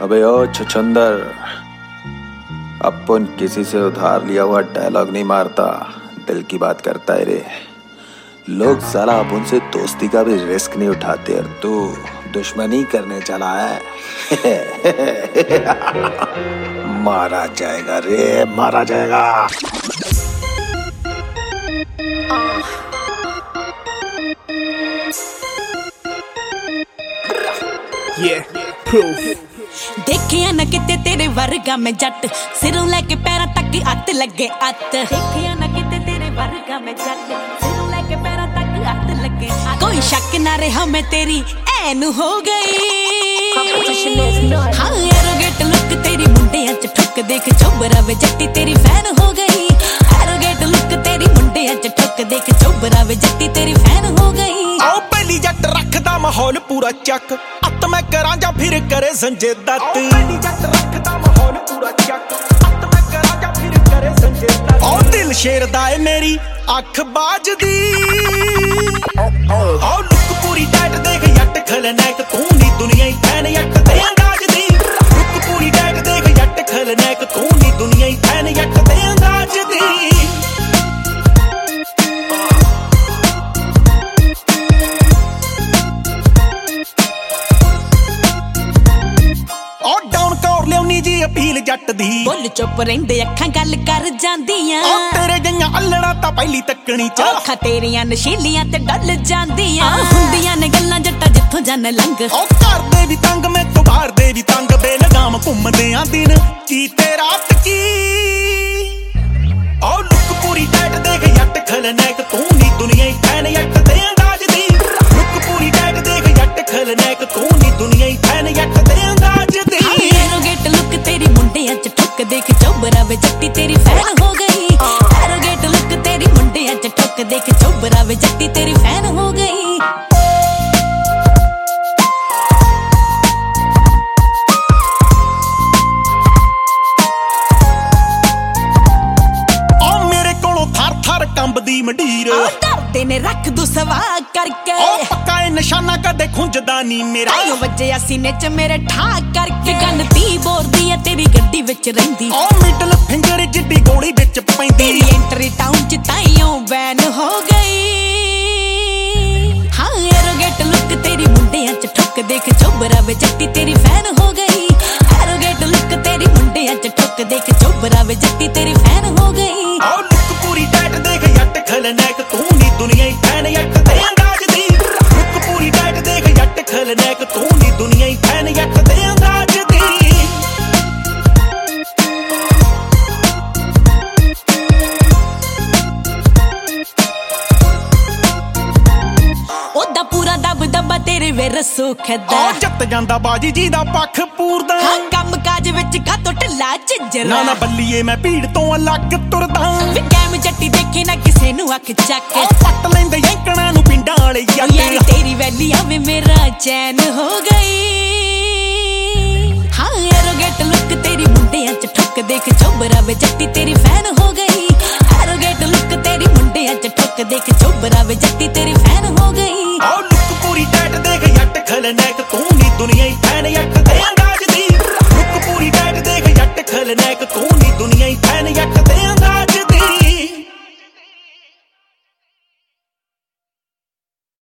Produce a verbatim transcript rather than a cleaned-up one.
अबे ओ छछंदर, अपन किसी से उधार लिया हुआ डायलॉग नहीं मारता, दिल की बात करता है रे। लोग साला अपन से दोस्ती का भी रिस्क नहीं उठाते और तू दुश्मनी करने चला है। मारा जाएगा रे, मारा जाएगा। Yeah, proof. देखिया न किते तेरे वर्गा में जट, सिरों लेके पैरों तक अत लगे अत। देखिया न किते तेरे वर्गा में जट, सिरों लेके पैरों तक अत लगे अत। कोई शक ना रहा मैं तेरी ऐन हो गई। हाँ एरोगेट लुक तेरी मुंडियां च ठुक देख चोबरा वे जट्टी तेरी फैन हो गई। एरोगेट लुक तेरी मुंडियां च ठुक देख चोबरा वे जट्टी तेरी फैन हो गई। आओ पहली जट रखदा माहौल पूरा चक, अत मैं करा जा फिर करे संजय दत्त। पहली जट रखदा माहौल पूरा चक, अत मैं करा जा फिर करे संजय दत्त। ओ दिल शेर दा ए मेरी अख बाजदी। ओ लुक पूरी टाइट देख जट खलनायक तू नी दुनिया ही फैन जट दे अंदाज दी। लुक पूरी टाइट देख जट खलनायक तू नी दुनिया ही फैन जट दे अंदाज दी। जी अपील जट दी बोल चुप रहिंदे अखां गल कर जांदियां। ओ तेरे जइयां अल्लड़ा तां पहली तकनी च अखां तेरियां नशीलियां ते डल जांदियां। हुंदियां ने गल्लां जट्टा जिथों जन लंघ। ओ घर दे भी तंग मैं तो बाहर दे भी तंग, बेलगाम घुमदे आ दिन कीते रात की। ओ लुक पूरी टाइट देख जट खलनायक तू नी दुनिया ही फैन जट दे अंदाज दी। लुक पूरी टाइट देख जट खलनायक तू नी दुनिया ही फैन जट दे अंदाज दी। तेरी मुंडियां च ठुक देख चोबरा वे जट्टी तेरी फैन हो गई। एरोगेट लुक तेरी मुंडियां च ठुक देख चोबरा वे जट्टी तेरी फैन हो गई। ओ मेरे कोलों थर थर कंबदी मंडीर, डरदे ने रख दू सवा करके। ओ पक्का ए निशाना कदे खुंजदा नी मेरा। आयो वज्जिया सीने च मेरे ठा करके। गन ती बोरदी है तेरी गड्डी विच रहिंदी। ओ मिडल फिंगर जिड्डी गोली विच पैंदी। तेरी एंट्री टाउन च ताइयों बैन हो गई। हाँ एरोगेट लुक तेरी मुंडियां च ठुक देख चोबरा वे जट्टी तेरी फैन हो गई। एरोगेट लुक तेरी मुंडियां च ठुक देख चोबरा वे जट्टी तेरी फैन हो गई। ओ लुक पूरी टाइट देख जट खलनायक तू नी दुनिया ही फैन जट दे अंदाज दी। लुक पूरी टाइट देख जट खलनायक तू नी दुनिया ही फैन जट दे अंदाज दी। ओदा पूरा दब दबा तेरे वेर सुखदा। ओ जत जांदा बाजी जी दा पक्ष पूरदा। हाँ कम काज विच कातो ढिल्ला झिंजरा। ना ना बल्लीए मैं भीड़ तो अलग तुरदा। वे कैम जट्टी देखे ना किसे नू अख चक। ओ पट लैंदे यंकणा नू पिंडां वाले ओ यार तेरी वैली आवे मेरा चैन हो गई। हाँ एरोगेट लुक तेरी मुंडियां च ठुक देख चोबरा वे जट्टी तेरी फैन हो गई। एरोगेट लुक तेरी मुंडियां च ठुक देख चोबरा वे जट्टी तेरी फैन हो गई। ओ लुक पूरी टाइट देख जट खलनायक